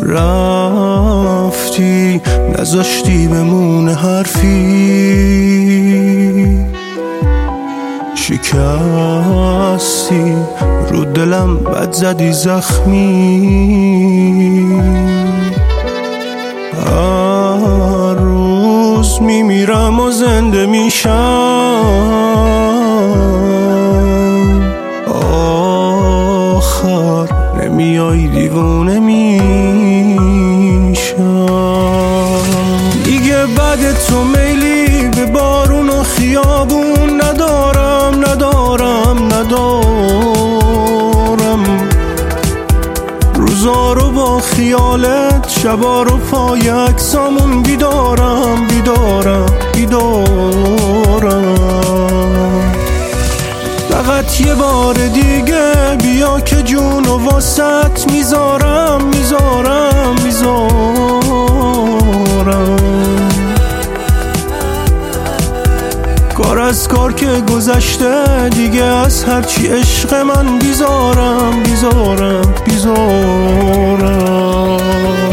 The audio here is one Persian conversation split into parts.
رفتی نذاشتی بمونه حرفی، شکستی رو دلم بد زدی زخمی. هر روز میمیرم و زنده میشم، آخر نمیای دیوونه میشم. دیگه بعد تو میلی به بارون و خیابون ندارم ندارم ندارم. روزا رو با خیالت، شبا رو پای عکسامون بیدارم بیدارم بیدارم. فقط یه بار دیگه بیا که جونو واسط میذارم میذارم میذارم. کار از کار که گذشته دیگه، از هرچی عشق من بیزارم بیزارم بیزارم.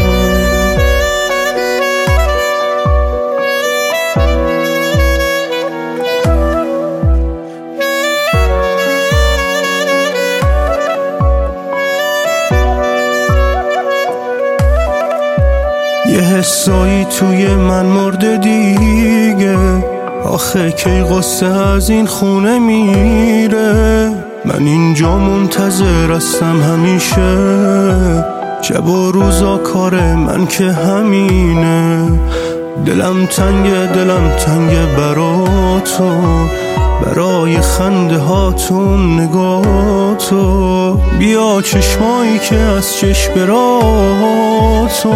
یه حسایی توی من مرده دیگه، آخه کی قصه از این خونه میره. من اینجا منتظر هستم همیشه، شب و روزا کار من که همینه. دلم تنگه برا تو، برای خنده هاتون نگاتو. بیا چشمایی که از چشم براتو.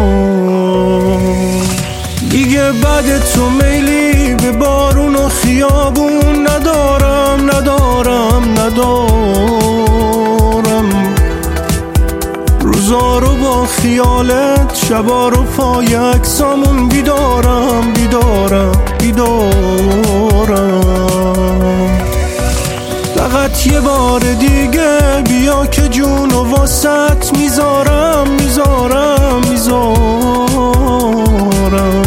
دیگه بعد تو میلی به بارون و خیابون ندارم ندارم ندارم. روزا رو با خیالت، شبا رو پای عکسامون بیدارم بیدارم بیدارم. فقط یه بار دیگه بیا که جونو واسط میذارم میذارم میذارم.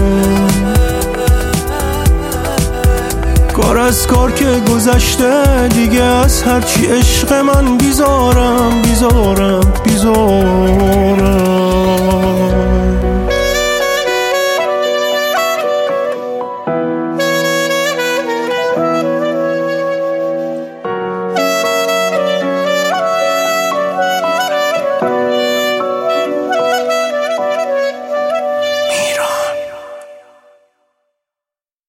کار از کار که گذشته دیگه، از هرچی عشق من بیزارم بیزارم بیزارم.